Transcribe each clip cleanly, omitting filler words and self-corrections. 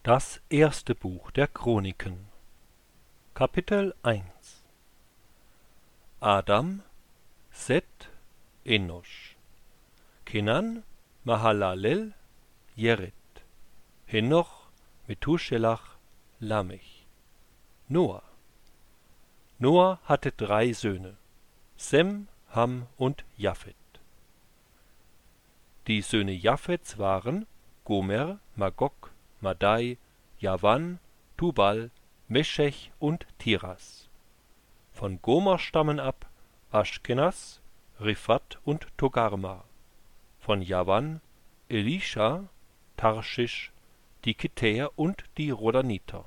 Das erste Buch der Chroniken. Kapitel 1. Adam, Set, Enosch. Kenan, Mahalalel, Jered. Henoch, Methuselach, Lamech. Noah. Noah hatte 3 Söhne, Sem, Ham und Japhet. Die Söhne Japhets waren Gomer, Magog, Madai, Javan, Tubal, Meschech und Tiras. Von Gomer stammen ab Aschkenas, Riphat und Togarma. Von Javan Elisha, Tarschisch, die Kitäer und die Rodaniter.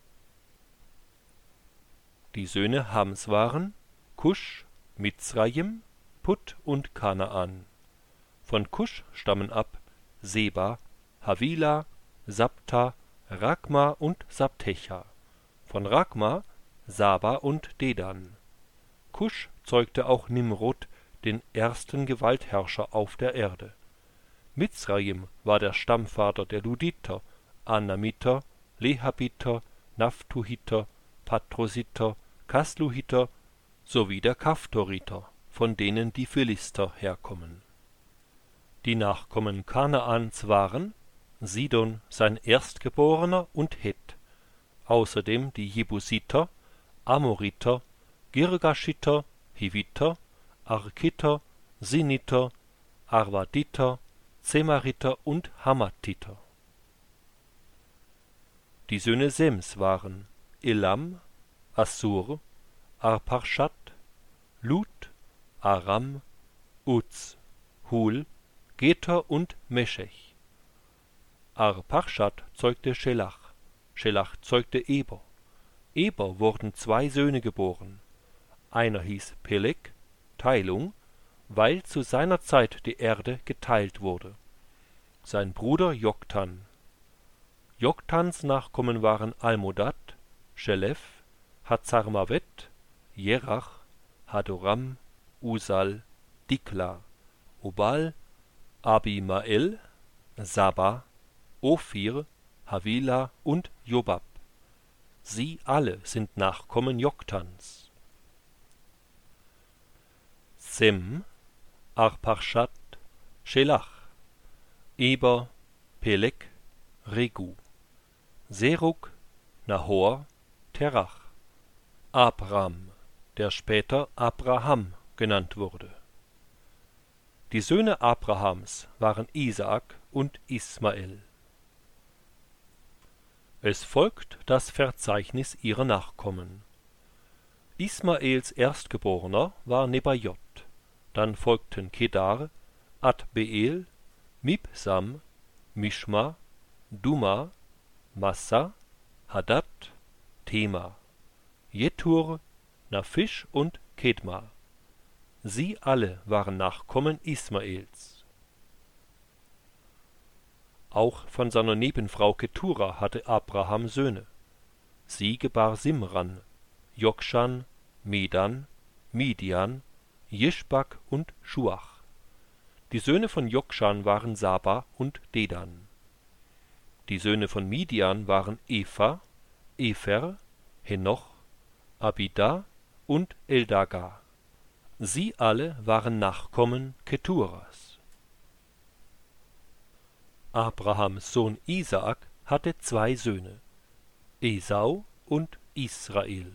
Die Söhne Hams waren Kusch, Mizraim, Put und Kanaan. Von Kusch stammen ab Seba, Havila, Sabta, Ragma und Sabtecha. Von Ragma Saba und Dedan. Kusch zeugte auch Nimrod, den ersten Gewaltherrscher auf der Erde. Mizraim war der Stammvater der Luditer, Anamiter, Lehabiter, Naphtuhiter, Patrositer, Kasluhiter sowie der Kaftoriter, von denen die Philister herkommen. Die Nachkommen Kanaans waren Sidon sein Erstgeborener und Heth, außerdem die Jebusiter, Amoriter, Girgashiter, Hiviter, Arkiter, Siniter, Arvaditer, Zemariter und Hamathiter. Die Söhne Sems waren Elam, Assur, Arpachshad, Lut, Aram, Uz, Hul, Geter und Meschech. Arpachshad zeugte Schelach, Schelach zeugte Eber. Eber wurden 2 Söhne geboren. Einer hieß Peleg, Teilung, weil zu seiner Zeit die Erde geteilt wurde. Sein Bruder Joktan. Joktans Nachkommen waren Almodad, Schelef, Hazarmavet, Jerach, Hadoram, Usal, Dikla, Obal, Abimael, Saba, Ophir, Havila und Jobab. Sie alle sind Nachkommen Joktans. Sem, Arpachshad, Schelach, Eber, Peleg, Regu, Serug, Nahor, Terach, Abram, der später Abraham genannt wurde. Die Söhne Abrahams waren Isaak und Ismael. Es folgt das Verzeichnis ihrer Nachkommen. Ismaels Erstgeborener war Nebajot, dann folgten Kedar, Adbeel, Mibsam, Mishma, Duma, Massa, Hadad, Tema, Jetur, Naphish und Kedma. Sie alle waren Nachkommen Ismaels. Auch von seiner Nebenfrau Ketura hatte Abraham Söhne. Sie gebar Simran, Jokshan, Medan, Midian, Jischbak und Schuach. Die Söhne von Jokshan waren Saba und Dedan. Die Söhne von Midian waren Epha, Epher, Henoch, Abida und Eldaga. Sie alle waren Nachkommen Keturas. Abrahams Sohn Isaak hatte 2 Söhne, Esau und Israel.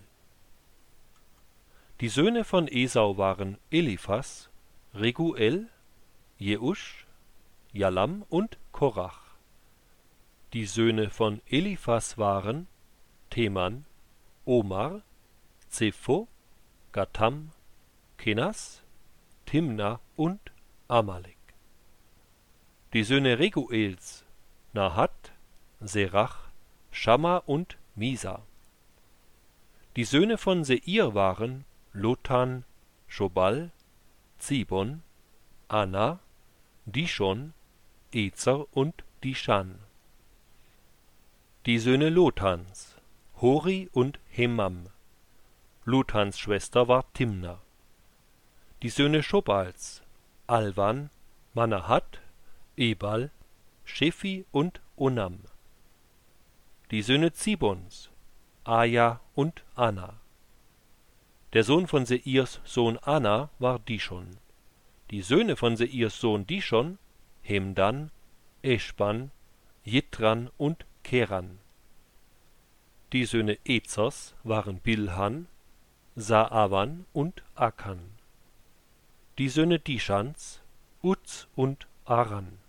Die Söhne von Esau waren Eliphas, Reguel, Jeusch, Jalam und Korach. Die Söhne von Eliphas waren Teman, Omar, Zepho, Gatam, Kenas, Timna und Amalek. Die Söhne Reguels, Nahat, Serach, Schamma und Misa. Die Söhne von Seir waren Lotan, Schobal, Zibon, Anna, Dishon, Ezer und Dishan. Die Söhne Lotans, Hori und Hemam. Lotans Schwester war Timna. Die Söhne Schobals, Alvan, Manahat, Ebal, Schephi und Onam. Die Söhne Zibons, Aja und Ana. Der Sohn von Seirs Sohn Ana war Dishon. Die Söhne von Seirs Sohn Dishon, Hemdan, Eschban, Jitran und Keran. Die Söhne Ezers waren Bilhan, Saavan und Akan. Die Söhne Dishans, Uz und Aran.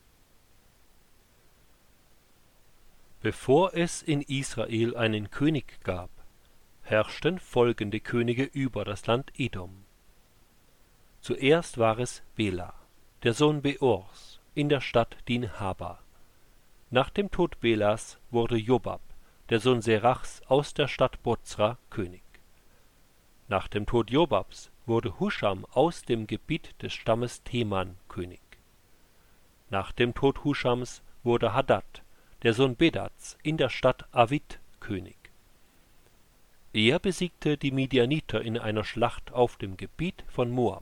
Bevor es in Israel einen König gab, herrschten folgende Könige über das Land Edom. Zuerst war es Bela, der Sohn Beors, in der Stadt Dinhaba. Nach dem Tod Belas wurde Jobab, der Sohn Serachs, aus der Stadt Bozra König. Nach dem Tod Jobabs wurde Huscham aus dem Gebiet des Stammes Teman König. Nach dem Tod Huschams wurde Hadad, der Sohn Bedats, in der Stadt Avit König. Er besiegte die Midianiter in einer Schlacht auf dem Gebiet von Moab.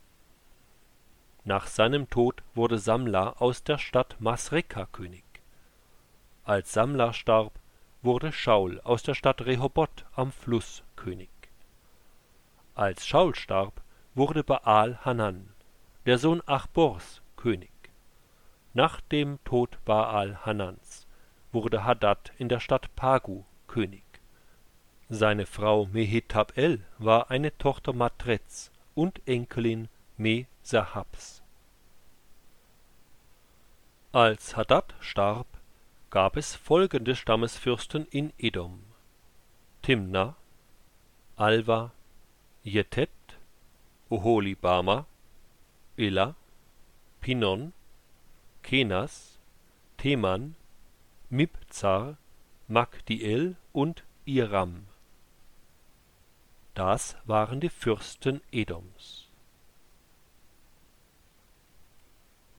Nach seinem Tod wurde Samla aus der Stadt Masreka König. Als Samla starb, wurde Schaul aus der Stadt Rehoboth am Fluss König. Als Schaul starb, wurde Baal Hanan, der Sohn Achbors, König. Nach dem Tod Baal Hanans wurde Hadad in der Stadt Pagu König. Seine Frau Mehetabel war eine Tochter Matrets und Enkelin Me-Sahabs. Als Hadad starb, gab es folgende Stammesfürsten in Edom: Timna, Alva, Jetet, Oholibama, Ela, Pinon, Kenas, Teman, Mibzar, Magdiel und Iram. Das waren die Fürsten Edoms.